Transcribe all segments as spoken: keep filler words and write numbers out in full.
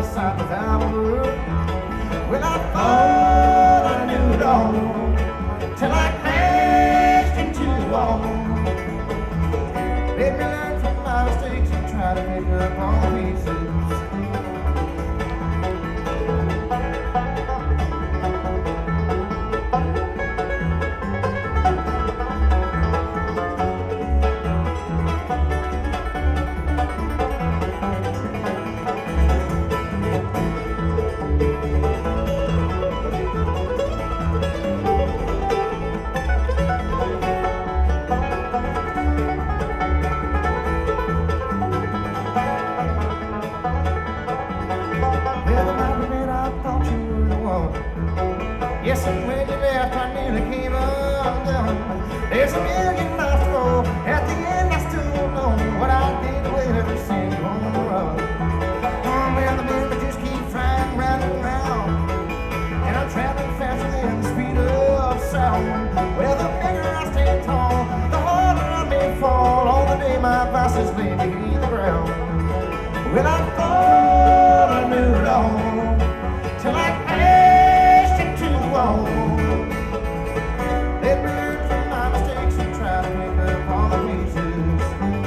my side without a word. Well, I thought I knew it all till I crashed into the wall. Made me learn from my mistakes and try to pick up all the pieces. Yes, and when you left, I nearly came undone. There's a million miles to go. At the end, I still don't know what I did to ever send you on the run. Oh, man, the memory just keeps riding round and round, and I'm traveling faster than the speed of sound. Well, the bigger I stand tall, the harder I may fall on the day my vices lay beneath the ground. Well, I thought I knew it all till I wall. Let me learn from my mistakes and try to pick up all the pieces.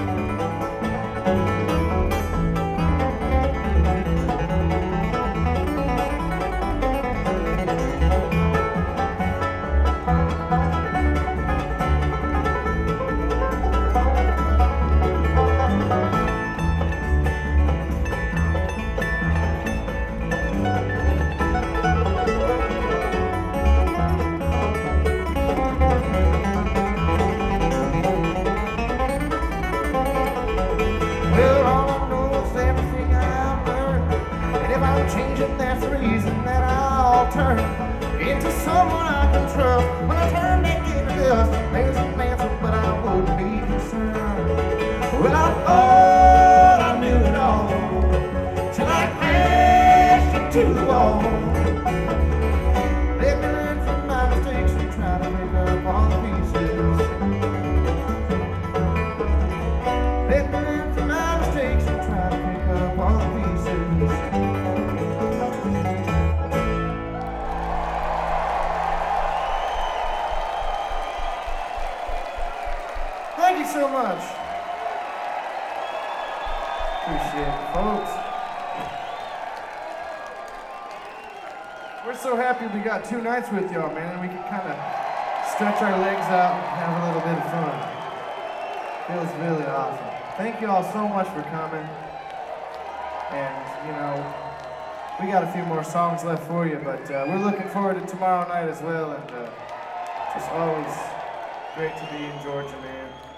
Changing, that's the reason that I'll turn into someone I can trust. When I turn back into dust, there's an answer, but I wouldn't be concerned. Well, I thought I knew it all till I crashed into the wall. Let me learn from my mistakes and try to pick up all the pieces. Let me learn from my mistakes and try to pick up all the pieces. Thank you so much. Appreciate it, folks. We're so happy we got two nights with y'all, man, and we can kind of stretch our legs out and have a little bit of fun. Feels really awesome. Thank you all so much for coming. And, you know, we got a few more songs left for you, but uh, we're looking forward to tomorrow night as well, and uh, just always great to be in Georgia, man.